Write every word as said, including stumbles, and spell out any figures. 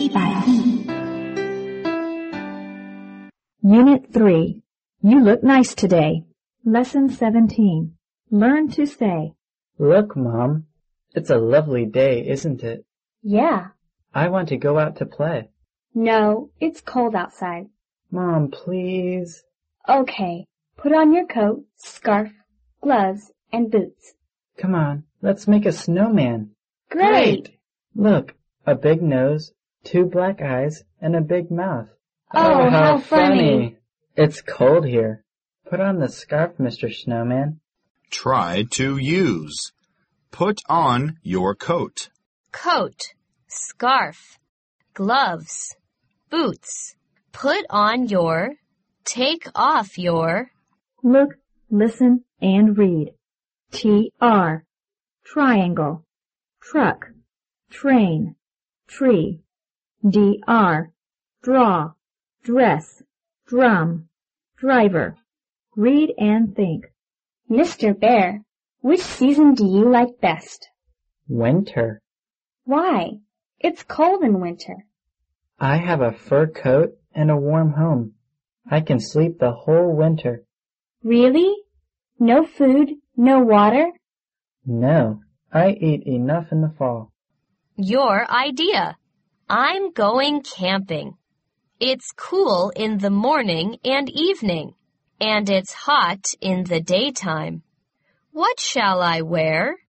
一百亿。 Unit three. You look nice today. Lesson seventeen. Learn to say. Look, Mom. It's a lovely day, isn't it? Yeah. I want to go out to play. No, it's cold outside. Mom, please. Okay, put on your coat, scarf, gloves, and boots. Come on, let's make a snowman. Great! Look, a big nose, two black eyes, and a big mouth. Oh, how funny. It's cold here. Put on the scarf, Mister Snowman. Try to use. Put on your coat. Coat, scarf, gloves, boots. Put on your, take off your. Look, listen, and read. T R. Triangle. Truck. Train. Tree. D R. Draw. Dress. Drum. Driver. Read and think. Mister Bear, which season do you like best? Winter. Why? It's cold in winter. I have a fur coat and a warm home. I can sleep the whole winter. Really? No food, no water? No, I eat enough in the fall. Your idea. I'm going camping. It's cool in the morning and evening, and it's hot in the daytime. What shall I wear?